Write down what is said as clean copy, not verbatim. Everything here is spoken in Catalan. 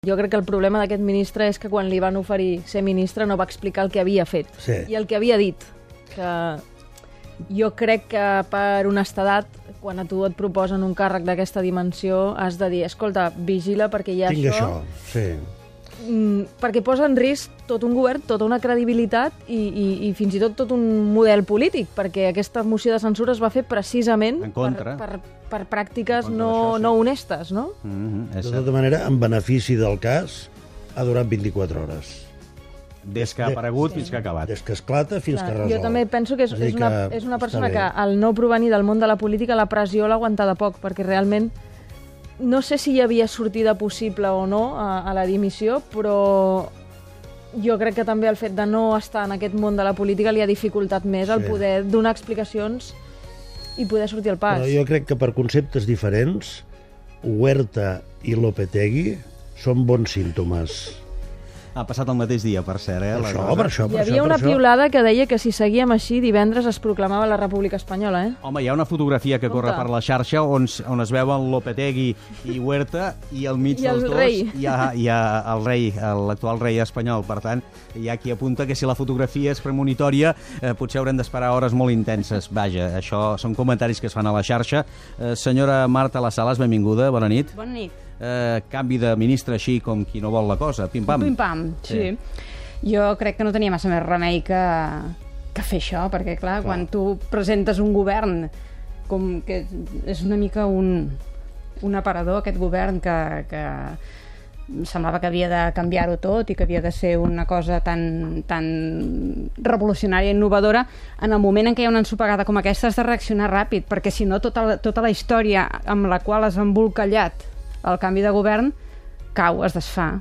Jo crec que el problema d'aquest ministre és que quan li van oferir ser ministre no va explicar el que havia fet i el que havia dit. Que jo crec que per honestedat, quan a tu et proposen un càrrec d'aquesta dimensió, has de dir, escolta, vigila perquè hi ha això. Perquè posa en risc tot un govern, tota una credibilitat i fins i tot un model polític, perquè aquesta moció de censura es va fer precisament per pràctiques no honestes, no? De tota manera, en benefici del cas, ha durat 24 hores. Des que ha aparegut fins que ha acabat. Des que esclata fins que resol. Jo també penso que és una persona que, al no provenir del món de la política, la pressió l'ha aguantada poc, perquè realment no sé si hi havia sortida possible o no a la dimissió, però jo crec que també el fet de no estar en aquest món de la política li ha dificultat més el poder donar explicacions i poder sortir al pas. Però jo crec que per conceptes diferents, Huerta i Lopetegui són bons símptomes. Ha passat el mateix dia, per cert, Per això. Hi havia una piulada que deia que si seguíem així, divendres es proclamava la República Espanyola, Home, hi ha una fotografia que corre per la xarxa on es veuen Lopetegui i Huerta i al mig dels dos hi ha el rei, l'actual rei espanyol. Per tant, hi ha qui apunta que si la fotografia és premonitòria potser haurem d'esperar hores molt intenses. Vaja, això són comentaris que es fan a la xarxa. Senyora Marta Las Salas, benvinguda, bona nit. Bona nit. Canvi de ministre així com qui no vol la cosa, pim-pam. Pim-pam, sí. Jo crec que no tenia massa més remei que fer això, perquè clar, quan tu presentes un govern com que és una mica un aparador, aquest govern que semblava que havia de canviar-ho tot i que havia de ser una cosa tan revolucionària i innovadora, en el moment en què hi ha una ensopegada com aquesta has de reaccionar ràpid, perquè si no tota la història amb la qual has embolcallat el canvi de govern cau, es desfà.